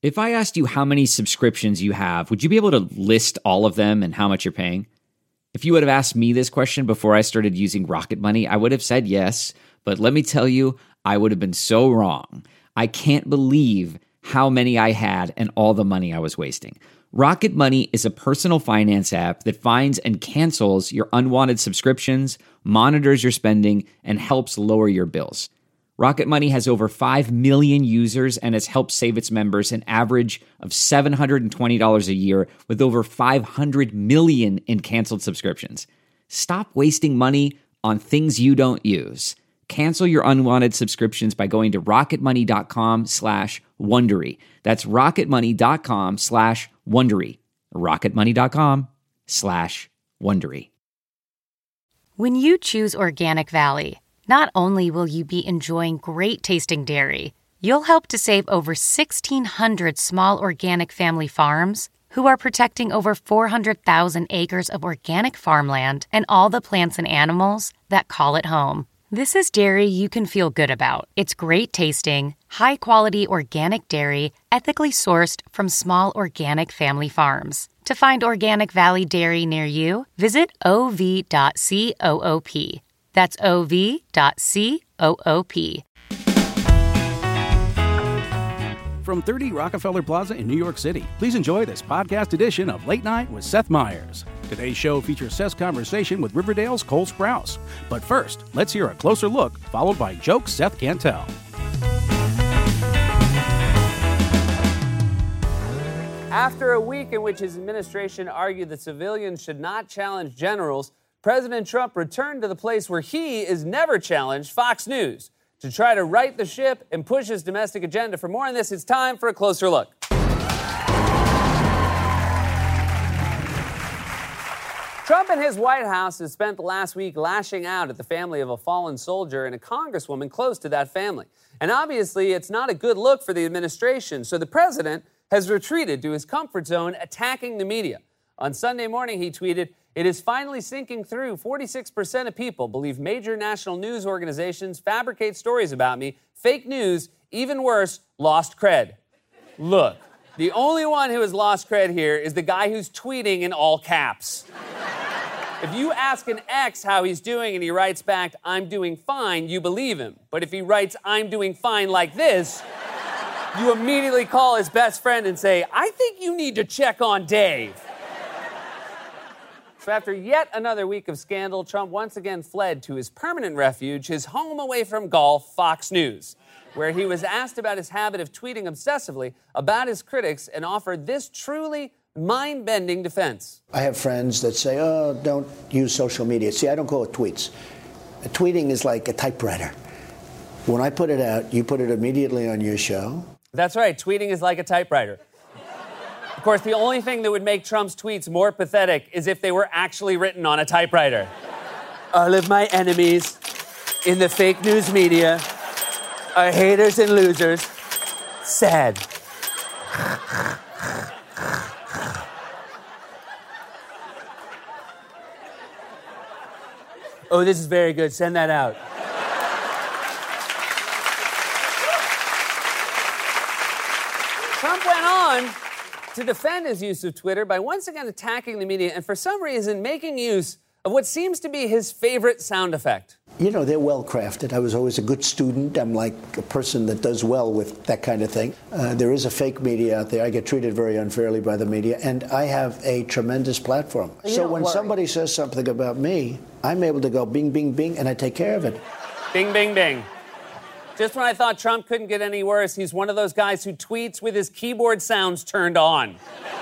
If I asked you how many subscriptions you have, would you be able to list all of them and how much you're paying? If you would have asked me this question before I started using Rocket Money, I would have said yes, but let me tell you, I would have been so wrong. I can't believe how many I had and all the money I was wasting. Rocket Money is a personal finance app that finds and cancels your unwanted subscriptions, monitors your spending, and helps lower your bills. Rocket Money has over 5 million users and has helped save its members an average of $720 a year with over 500 million in canceled subscriptions. Stop wasting money on things you don't use. Cancel your unwanted subscriptions by going to rocketmoney.com/Wondery. That's rocketmoney.com/Wondery. rocketmoney.com/Wondery. When you choose Organic Valley, not only will you be enjoying great tasting dairy, you'll help to save over 1,600 small organic family farms who are protecting over 400,000 acres of organic farmland and all the plants and animals that call it home. This is dairy you can feel good about. It's great tasting, high-quality organic dairy, ethically sourced from small organic family farms. To find Organic Valley Dairy near you, visit ov.coop. That's ov.coop. From 30 Rockefeller Plaza in New York City, please enjoy this podcast edition of Late Night with Seth Meyers. Today's show features Seth's conversation with Riverdale's Cole Sprouse. But first, let's hear a closer look, followed by jokes Seth can't tell. After a week in which his administration argued that civilians should not challenge generals, President Trump returned to the place where he is never challenged, Fox News, to try to right the ship and push his domestic agenda. For more on this, it's time for a closer look. Trump and his White House has spent the last week lashing out at the family of a fallen soldier and a congresswoman close to that family. And obviously, it's not a good look for the administration, so the president has retreated to his comfort zone, attacking the media. On Sunday morning, he tweeted, "It is finally sinking through. 46% of people believe major national news organizations fabricate stories about me. Fake news, even worse, lost cred." Look, the only one who has lost cred here is the guy who's tweeting in all caps. If you ask an ex how he's doing and he writes back, "I'm doing fine," you believe him. But if he writes, "I'm doing fine" like this, you immediately call his best friend and say, "I think you need to check on Dave." So after yet another week of scandal, Trump once again fled to his permanent refuge, his home away from golf, Fox News, where he was asked about his habit of tweeting obsessively about his critics and offered this truly mind-bending defense. I have friends that say, "Oh, don't use social media." See, I don't call it tweets. Tweeting is like a typewriter. When I put it out, you put it immediately on your show. That's right. Tweeting is like a typewriter. Of course, the only thing that would make Trump's tweets more pathetic is if they were actually written on a typewriter. All of my enemies in the fake news media are haters and losers. Sad. Oh, this is very good. Send that out. Trump went on to defend his use of Twitter by once again attacking the media and for some reason making use of what seems to be his favorite sound effect. You know, they're well crafted. I was always a good student. I'm like a person that does well with that kind of thing. There is a fake media out there. I get treated very unfairly by the media, and I have a tremendous platform. So when somebody says something about me, I'm able to go bing, bing, bing, and I take care of it. Bing, bing, bing. Just when I thought Trump couldn't get any worse, he's one of those guys who tweets with his keyboard sounds turned on.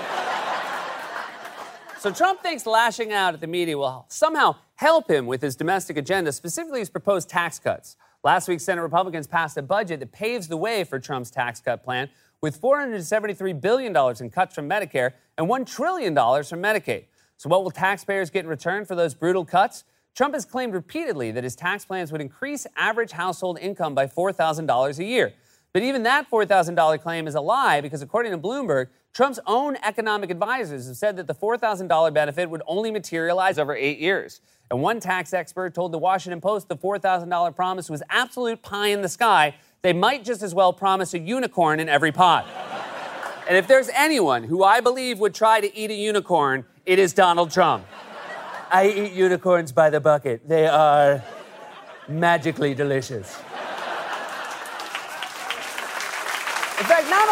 So Trump thinks lashing out at the media will somehow help him with his domestic agenda, specifically his proposed tax cuts. Last week, Senate Republicans passed a budget that paves the way for Trump's tax cut plan with $473 billion in cuts from Medicare and $1 trillion from Medicaid. So what will taxpayers get in return for those brutal cuts? Trump has claimed repeatedly that his tax plans would increase average household income by $4,000 a year. But even that $4,000 claim is a lie because, according to Bloomberg, Trump's own economic advisors have said that the $4,000 benefit would only materialize over 8 years. And one tax expert told the Washington Post the $4,000 promise was absolute pie in the sky. They might just as well promise a unicorn in every pot. And if there's anyone who I believe would try to eat a unicorn, it is Donald Trump. I eat unicorns by the bucket. They are magically delicious. In fact, not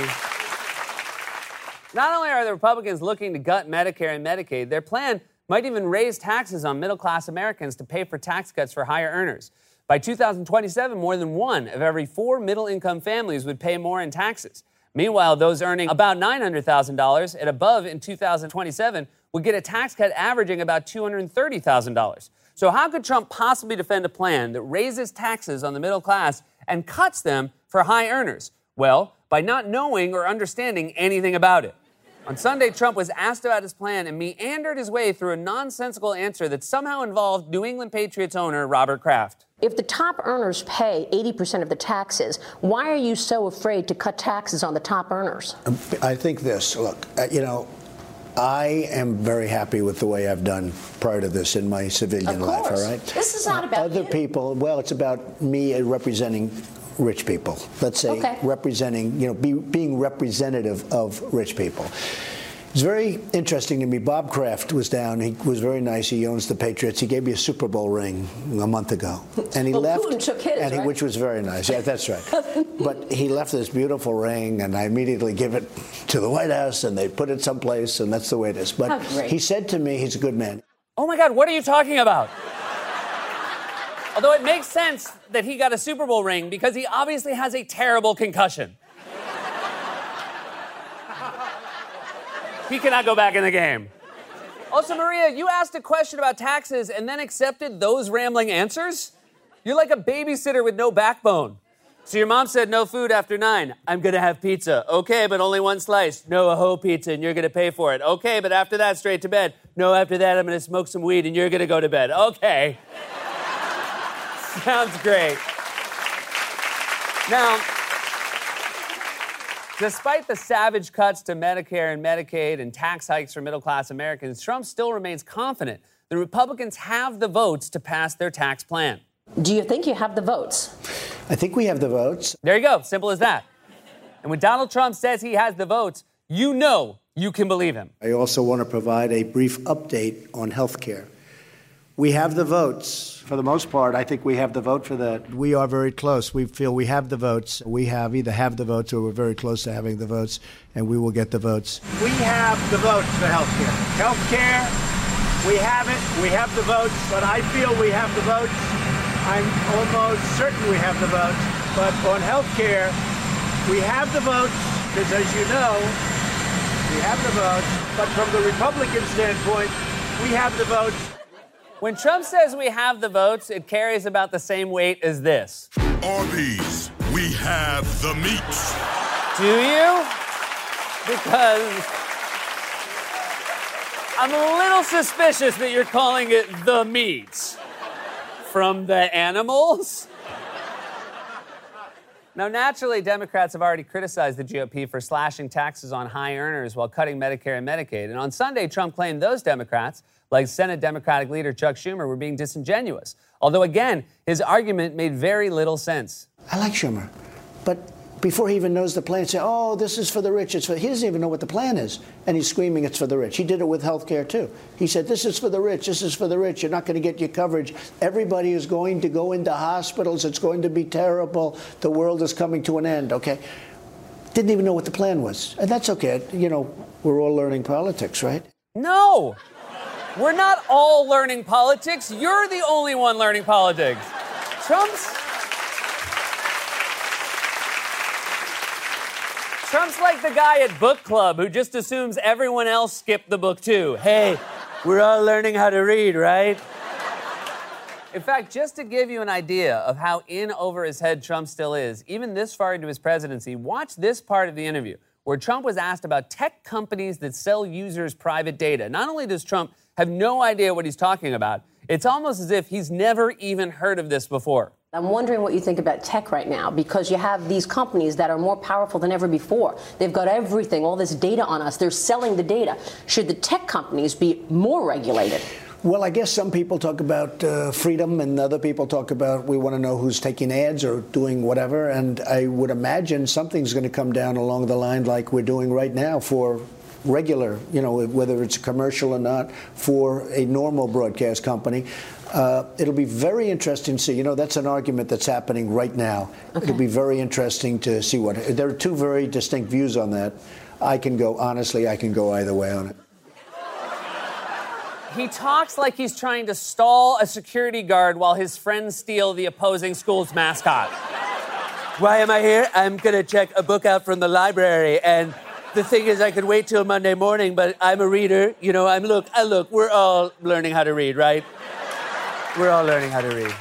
only are the Republicans looking to gut Medicare and Medicaid, their plan might even raise taxes on middle-class Americans to pay for tax cuts for higher earners. By 2027, more than 1 of every 4 middle-income families would pay more in taxes. Meanwhile, those earning about $900,000 and above in 2027 would get a tax cut averaging about $230,000. So how could Trump possibly defend a plan that raises taxes on the middle class and cuts them for high earners? Well, by not knowing or understanding anything about it. On Sunday, Trump was asked about his plan and meandered his way through a nonsensical answer that somehow involved New England Patriots owner Robert Kraft. If the top earners pay 80% of the taxes, why are you so afraid to cut taxes on the top earners? I think this, look, I am very happy with the way I've done prior to this in my civilian life, all right? This is not about other you. people. Well, it's about me representing rich people. Let's say representing, being representative of rich people. It's very interesting to me. Bob Kraft was down. He was very nice. He owns the Patriots. He gave me a Super Bowl ring a month ago, and he left. Putin took his, right? Which was very nice. Yeah, that's right. But he left this beautiful ring, and I immediately give it to the White House, and they put it someplace, and that's the way it is. But he said to me, he's a good man. Oh my God, what are you talking about? Although it makes sense that he got a Super Bowl ring because he obviously has a terrible concussion. He cannot go back in the game. Also, Maria, you asked a question about taxes and then accepted those rambling answers? You're like a babysitter with no backbone. So your mom said no food after 9. I'm going to have pizza. Okay, but only 1 slice. No, a whole pizza, and you're going to pay for it. Okay, but after that, straight to bed. No, after that, I'm going to smoke some weed, and you're going to go to bed. Okay. Sounds great. Now, despite the savage cuts to Medicare and Medicaid and tax hikes for middle-class Americans, Trump still remains confident the Republicans have the votes to pass their tax plan. Do you think you have the votes? I think we have the votes. There you go. Simple as that. And when Donald Trump says he has the votes, you know you can believe him. I also want to provide a brief update on health care. We have the votes. For the most part, I think we have the vote for that. We are very close. We feel we have the votes. We either have the votes or we're very close to having the votes, and we will get the votes. We have the votes for health care. Health care, we have it. We have the votes, but I feel we have the votes. I'm almost certain we have the votes. But on health care, we have the votes, because as you know, we have the votes. But from the Republican standpoint, we have the votes. When Trump says we have the votes, it carries about the same weight as this. Arby's, we have the meats. Do you? Because I'm a little suspicious that you're calling it the meats. From the animals? Now, naturally, Democrats have already criticized the GOP for slashing taxes on high earners while cutting Medicare and Medicaid. And on Sunday, Trump claimed those Democrats, like Senate Democratic leader Chuck Schumer, were being disingenuous. Although, again, his argument made very little sense. I like Schumer, but before he even knows the plan, say, oh, this is for the rich. He doesn't even know what the plan is, and he's screaming it's for the rich. He did it with health care, too. He said, this is for the rich. This is for the rich. You're not going to get your coverage. Everybody is going to go into hospitals. It's going to be terrible. The world is coming to an end, okay? Didn't even know what the plan was. And that's okay. We're all learning politics, right? No. We're not all learning politics. You're the only one learning politics. Trump's like the guy at book club who just assumes everyone else skipped the book too. Hey, we're all learning how to read, right? In fact, just to give you an idea of how in over his head Trump still is, even this far into his presidency, watch this part of the interview where Trump was asked about tech companies that sell users' private data. Not only does Trump have no idea what he's talking about, it's almost as if he's never even heard of this before. I'm wondering what you think about tech right now, because you have these companies that are more powerful than ever before. They've got everything, all this data on us. They're selling the data. Should the tech companies be more regulated? Well, I guess some people talk about freedom and other people talk about we want to know who's taking ads or doing whatever. And I would imagine something's going to come down along the line like we're doing right now for regular, whether it's a commercial or not, for a normal broadcast company. It'll be very interesting to see. That's an argument that's happening right now. Okay. It'll be very interesting to see there are two very distinct views on that. I can go either way on it. He talks like he's trying to stall a security guard while his friends steal the opposing school's mascot. Why am I here? I'm going to check a book out from the library. And the thing is, I could wait till Monday morning, but I'm a reader. Look, we're all learning how to read, right? We're all learning how to read.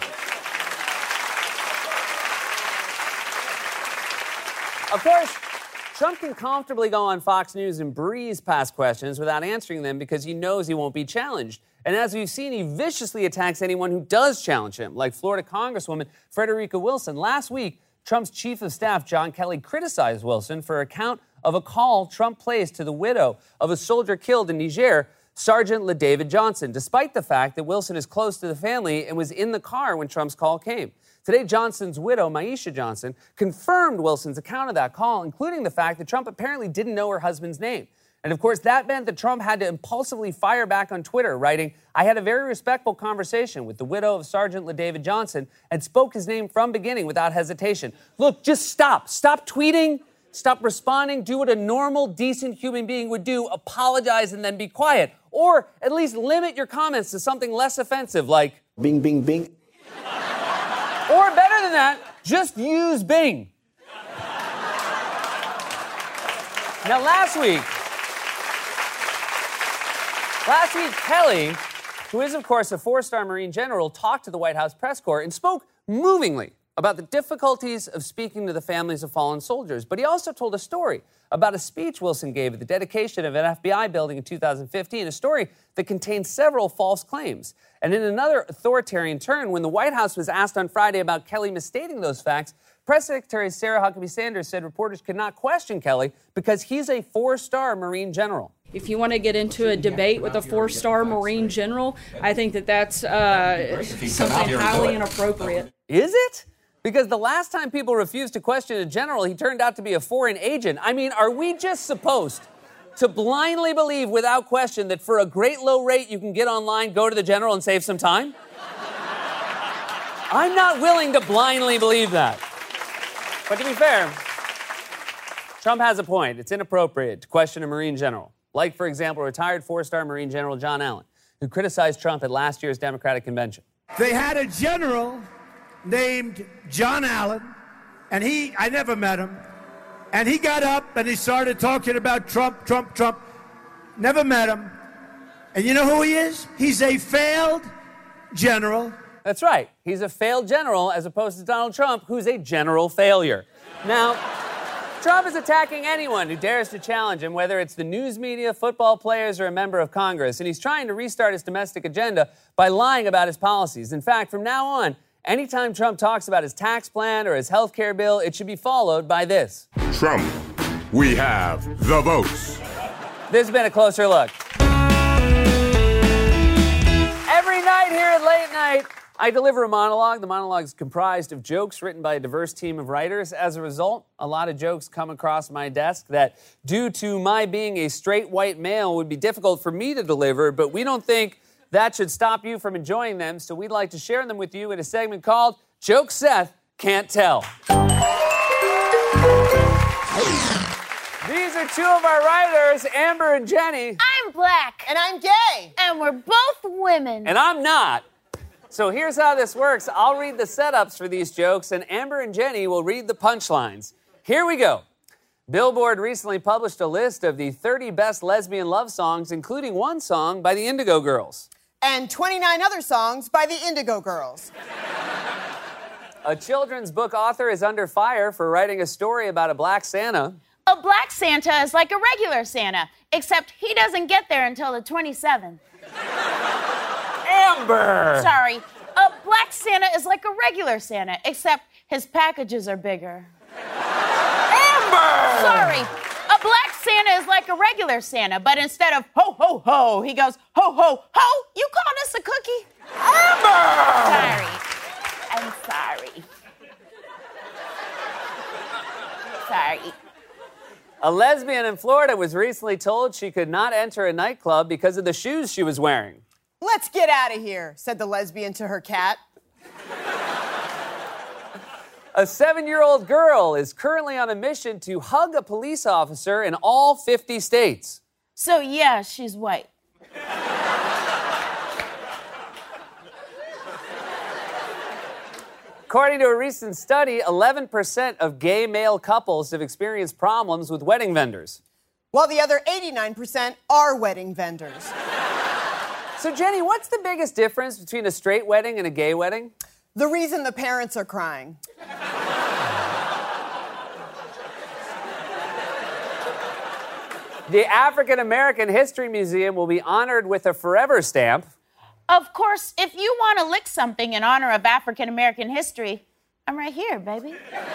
Of course, Trump can comfortably go on Fox News and breeze past questions without answering them because he knows he won't be challenged. And as we've seen, he viciously attacks anyone who does challenge him, like Florida Congresswoman Frederica Wilson. Last week, Trump's chief of staff, John Kelly, criticized Wilson for account of a call Trump placed to the widow of a soldier killed in Niger, Sergeant LaDavid Johnson, despite the fact that Wilson is close to the family and was in the car when Trump's call came. Today, Johnson's widow, Maisha Johnson, confirmed Wilson's account of that call, including the fact that Trump apparently didn't know her husband's name. And of course, that meant that Trump had to impulsively fire back on Twitter, writing, "I had a very respectful conversation with the widow of Sergeant LaDavid Johnson and spoke his name from beginning without hesitation." Look, just stop. Stop tweeting. Stop responding. Do what a normal, decent human being would do. Apologize and then be quiet. Or at least limit your comments to something less offensive, like Bing, bing, bing. Or better than that, just use Bing. Now, last week, Kelly, who is, of course, a four-star Marine general, talked to the White House press corps and spoke movingly about the difficulties of speaking to the families of fallen soldiers. But he also told a story about a speech Wilson gave at the dedication of an FBI building in 2015, a story that contained several false claims. And in another authoritarian turn, when the White House was asked on Friday about Kelly misstating those facts, Press Secretary Sarah Huckabee Sanders said reporters could not question Kelly because he's a four-star Marine general. If you want to get into a debate with a four-star Marine general, I think that's something highly inappropriate. Is it? Because the last time people refused to question a general, he turned out to be a foreign agent. I mean, are we just supposed to blindly believe without question that for a great low rate you can get online, go to the general, and save some time? I'm not willing to blindly believe that. But to be fair, Trump has a point. It's inappropriate to question a Marine general. Like, for example, retired four-star Marine General John Allen, who criticized Trump at last year's Democratic convention. They had a general named John Allen, and I never met him, and he got up and he started talking about Trump. Never met him. And you know who he is? He's a failed general. That's right. He's a failed general as opposed to Donald Trump, who's a general failure. Now, Trump is attacking anyone who dares to challenge him, whether it's the news media, football players, or a member of Congress. And he's trying to restart his domestic agenda by lying about his policies. In fact, from now on, anytime Trump talks about his tax plan or his health care bill, it should be followed by this. Trump, we have the votes. This has been a closer look. Every night here at Late Night, I deliver a monologue. The monologue is comprised of jokes written by a diverse team of writers. As a result, a lot of jokes come across my desk that, due to my being a straight white male, would be difficult for me to deliver, but we don't think that should stop you from enjoying them, so we'd like to share them with you in a segment called Jokes Seth Can't Tell. These are two of our writers, Amber and Jenny. I'm black. And I'm gay. And we're both women. And I'm not. So here's how this works. I'll read the setups for these jokes, and Amber and Jenny will read the punchlines. Here we go. Billboard recently published a list of the 30 best lesbian love songs, including one song by the Indigo Girls. And 29 other songs by the Indigo Girls. A children's book author is under fire for writing a story about a black Santa. A black Santa is like a regular Santa, except he doesn't get there until the 27th. Amber! Sorry. A black Santa is like a regular Santa, except his packages are bigger. Amber! Sorry. A black Santa is like like a regular Santa, but instead of ho, ho, ho, he goes ho, ho, ho. You called us a cookie? Amber! Sorry. I'm sorry. Sorry. A lesbian in Florida was recently told she could not enter a nightclub because of the shoes she was wearing. Let's get out of here, said the lesbian to her cat. A 7-year-old girl is currently on a mission to hug a police officer in all 50 states. So, yeah, she's white. According to a recent study, 11% of gay male couples have experienced problems with wedding vendors. While the other 89% are wedding vendors. So, Jenny, what's the biggest difference between a straight wedding and a gay wedding? The reason the parents are crying. The African American History Museum will be honored with a forever stamp. Of course, if you want to lick something in honor of African American history, I'm right here, baby.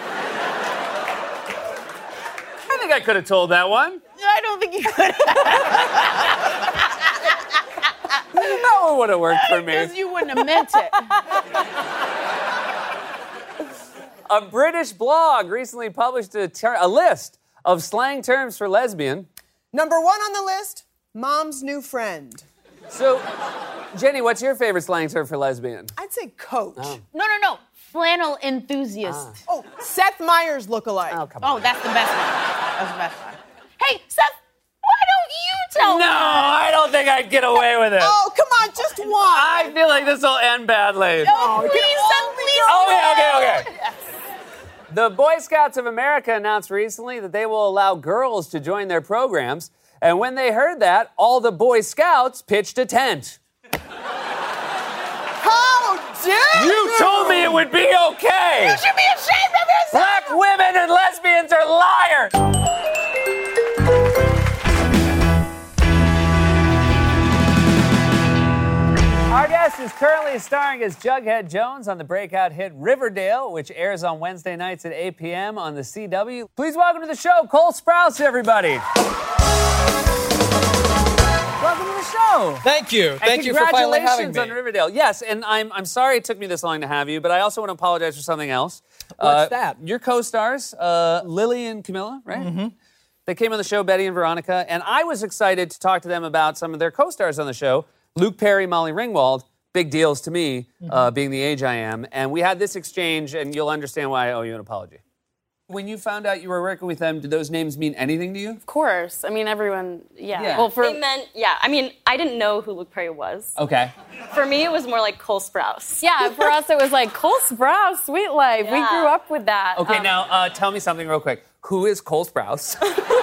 I think I could have told that one. I don't think you could have. That one would have worked for me. Because you wouldn't have meant it. A British blog recently published a list of slang terms for lesbian. Number 1 on the list, mom's new friend. So, Jenny, what's your favorite slang term for lesbian? I'd say coach. Oh. No. Flannel enthusiast. Oh, Seth Meyers lookalike. Oh, come on. Oh, that's the best one. That's the best one. Hey, Seth, why don't you tell me? No, I don't think I'd get away with it. Oh, come on, just one. I feel like this will end badly. Oh, please, Seth, please. Okay. The Boy Scouts of America announced recently that they will allow girls to join their programs. And when they heard that, all the Boy Scouts pitched a tent. How dare You told me it would be okay. You should be ashamed of yourself. Black women and lesbians are liars. Our guest is currently starring as Jughead Jones on the breakout hit Riverdale, which airs on Wednesday nights at 8 p.m. on the CW. Please welcome to the show, Cole Sprouse, everybody. Welcome to the show. Thank you. Thank you for finally having me. Congratulations on Riverdale. Yes, and I'm sorry it took me this long to have you, but I also want to apologize for something else. What's that? Your co-stars, Lily and Camilla, right? Mm-hmm. They came on the show, Betty and Veronica, and I was excited to talk to them about some of their co-stars on the show. Luke Perry, Molly Ringwald, big deals to me, being the age I am. And we had this exchange, and you'll understand why I owe you an apology. When you found out you were working with them, did those names mean anything to you? Of course. I mean, everyone, yeah. Well, they meant, I mean, I didn't know who Luke Perry was. Okay. For me, it was more like Cole Sprouse. Yeah, for us, it was like, Cole Sprouse, Sweet Life. Yeah. We grew up with that. Okay, now, tell me something real quick. Who is Cole Sprouse?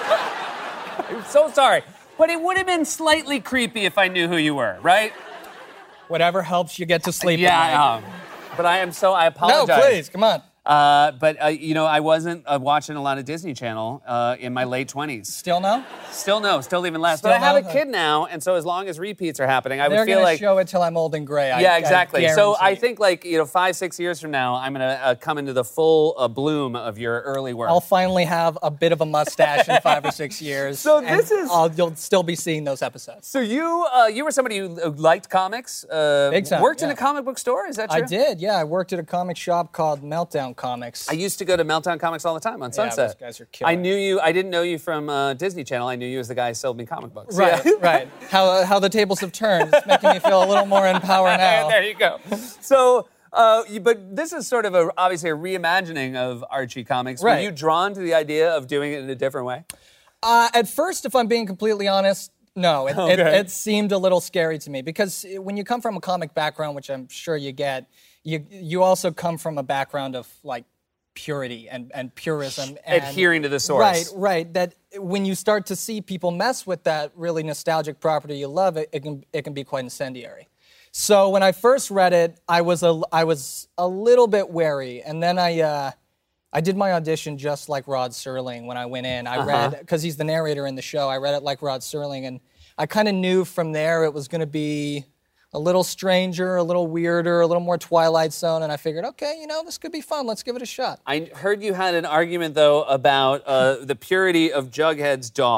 I'm so sorry. But it would have been slightly creepy if I knew who you were, right? Whatever helps you get to sleep. Yeah, but I apologize. No, please, come on. But I wasn't watching a lot of Disney Channel in my late 20s. Still no? Still no, still even less. Still but I have no? a kid now, and so as long as repeats are happening, I They're would feel gonna like... show it till I'm old and gray. Yeah, exactly. So I guarantee. think 5-6 years from now, I'm going to come into the full bloom of your early work. I'll finally have a bit of a mustache in 5 or 6 years. So this is... You'll still be seeing those episodes. So you were somebody who liked comics, Big time, worked in yeah. a comic book store, is that true? I did, yeah. I worked at a comic shop called Meltdown Comics. I used to go to Meltdown Comics all the time on Sunset. those guys are killer. I knew you. I didn't know you from Disney Channel. I knew you as the guy who sold me comic books. Right, Yeah. right. How the tables have turned. It's making me feel a little more in power now. There you go. So, but this is sort of obviously a reimagining of Archie Comics. Right. Were you drawn to the idea of doing it in a different way? At first, if I'm being completely honest, no. It seemed a little scary to me because when you come from a comic background, which I'm sure you get, you also come from a background of like purity and purism. And, adhering to the source. Right. That when you start to see people mess with that really nostalgic property you love, it can be quite incendiary. So when I first read it, I was a little bit wary, and then I did my audition just like Rod Serling when I went in. I read, because he's the narrator in the show, I read it like Rod Serling, and I kind of knew from there it was going to be a little stranger, a little weirder, a little more Twilight Zone, and I figured, okay, this could be fun. Let's give it a shot. I heard you had an argument, though, about the purity of Jughead's dog.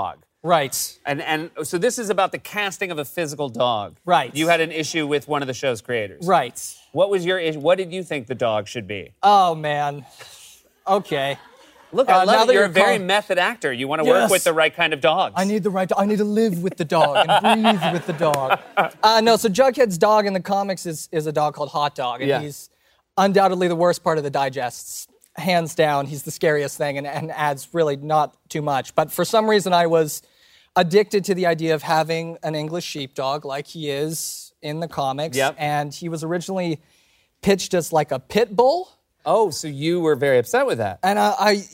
Right. And so this is about the casting of a physical dog. Right. You had an issue with one of the show's creators. Right. What was your issue? What did you think the dog should be? Oh, man. Okay. Look, I love it. You're a very method actor. You want to work with the right kind of dogs. I need the right dog. I need to live with the dog and breathe with the dog. No, so Jughead's dog in the comics is a dog called Hot Dog, and he's undoubtedly the worst part of the digests. Hands down, he's the scariest thing and adds really not too much. But for some reason, I was addicted to the idea of having an English sheepdog like he is in the comics. Yep. And he was originally pitched as like a pit bull. Oh, so you were very upset with that. And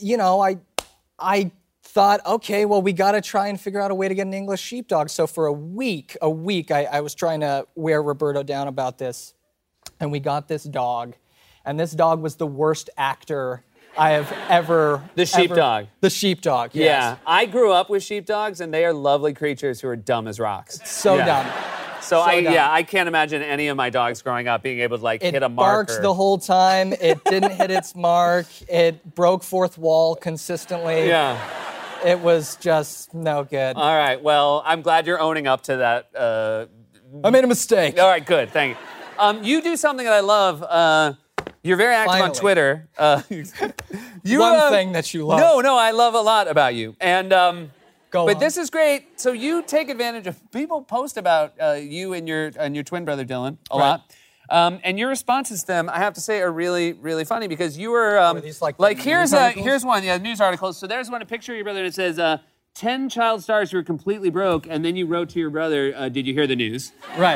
I thought, okay, well, we got to try and figure out a way to get an English sheepdog. So for a week, I was trying to wear Roberto down about this. And we got this dog. And this dog was the worst actor I have ever... The sheepdog. The sheepdog, yes. Yeah. I grew up with sheepdogs, and they are lovely creatures who are dumb as rocks. So dumb. So I can't imagine any of my dogs growing up being able to hit a marker. It barked the whole time. It didn't hit its mark. It broke fourth wall consistently. Yeah. It was just no good. All right. Well, I'm glad you're owning up to that. I made a mistake. All right. Good. Thank you. You do something that I love. You're very active on Twitter. One thing that you love. No, I love a lot about you. And but this is great. So you take advantage of people post about you and your twin brother Dylan a lot. And your responses to them, I have to say, are really, really funny because you were these here's one, news articles. So there's one, a picture of your brother, and it says 10 child stars who are completely broke, and then you wrote to your brother, did you hear the news? Right.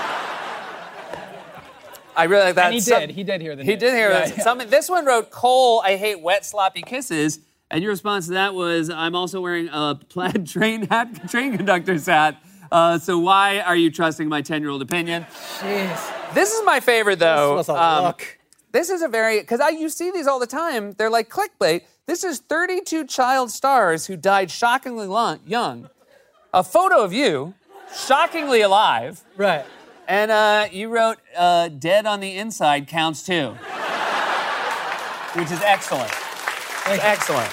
I really like that. And he did hear the news. He did hear that. This one wrote, Cole, I hate wet, sloppy kisses. And your response to that was, I'm also wearing a plaid train conductor's hat. So why are you trusting my 10-year-old opinion? Jeez. This is my favorite, though. This was a look. This is a very, because you see these all the time. They're like clickbait. This is 32 child stars who died shockingly young. A photo of you, shockingly alive. Right. And you wrote, dead on the inside counts too. Which is excellent. It's excellent.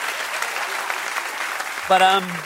But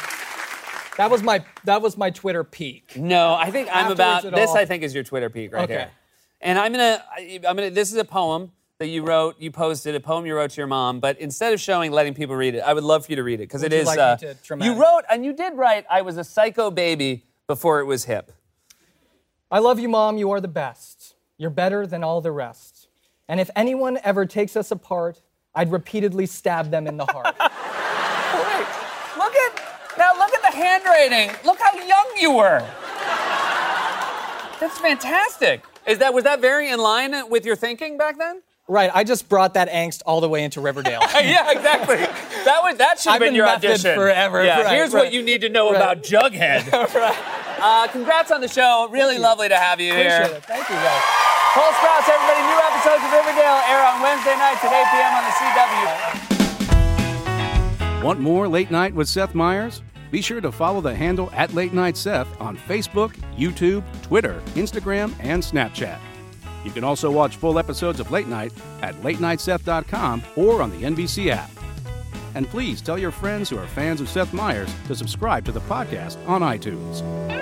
that was my Twitter peak. No, I think I think is your Twitter peak right here. And I'm gonna this is a poem that you wrote, you posted, a poem you wrote to your mom, but instead of letting people read it, I would love for you to read it, because it is you wrote, and you did write, I was a psycho baby before it was hip. I love you, Mom, you are the best. You're better than all the rest. And if anyone ever takes us apart, I'd repeatedly stab them in the heart. Wait, look at the handwriting. Look how young you were. That's fantastic. Was that very in line with your thinking back then? Right, I just brought that angst all the way into Riverdale. Yeah, exactly. That should have been your audition. Forever. Yeah, right, here's what you need to know about Jughead. Right. Congrats on the show. Really lovely to have you here. Appreciate it. Thank you, guys. Cole Sprouse, everybody. New episodes of Riverdale air on Wednesday nights at 8 p.m. on the CW. Want more Late Night with Seth Meyers? Be sure to follow the handle @LateNightSeth on Facebook, YouTube, Twitter, Instagram, and Snapchat. You can also watch full episodes of Late Night at LateNightSeth.com or on the NBC app. And please tell your friends who are fans of Seth Meyers to subscribe to the podcast on iTunes.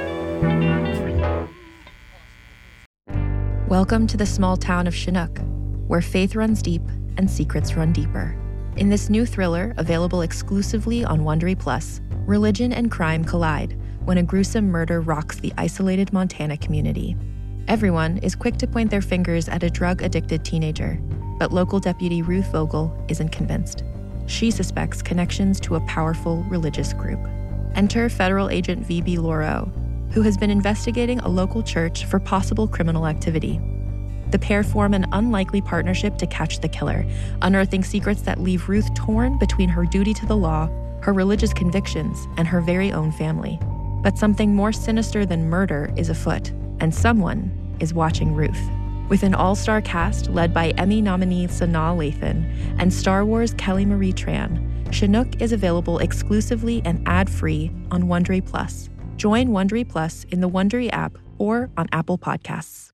Welcome to the small town of Chinook, where faith runs deep and secrets run deeper. In this new thriller, available exclusively on Wondery Plus, religion and crime collide when a gruesome murder rocks the isolated Montana community. Everyone is quick to point their fingers at a drug-addicted teenager, but local deputy Ruth Vogel isn't convinced. She suspects connections to a powerful religious group. Enter federal agent V.B. Lauro, who has been investigating a local church for possible criminal activity. The pair form an unlikely partnership to catch the killer, unearthing secrets that leave Ruth torn between her duty to the law, her religious convictions, and her very own family. But something more sinister than murder is afoot, and someone is watching Ruth. With an all-star cast led by Emmy nominee Sanaa Lathan and Star Wars Kelly Marie Tran, Chinook is available exclusively and ad-free on Wondery Plus. Join Wondery Plus in the Wondery app or on Apple Podcasts.